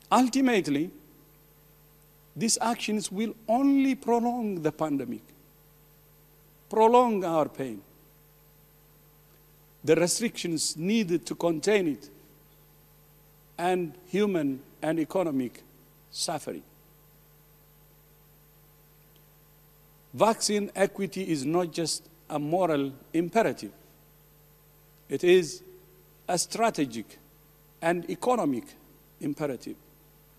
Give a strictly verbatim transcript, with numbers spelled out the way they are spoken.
Ultimately, these actions will only prolong the pandemic, prolong our pain. The restrictions needed to contain it, and human and economic suffering. Vaccine equity is not just a moral imperative. It is a strategic and economic imperative.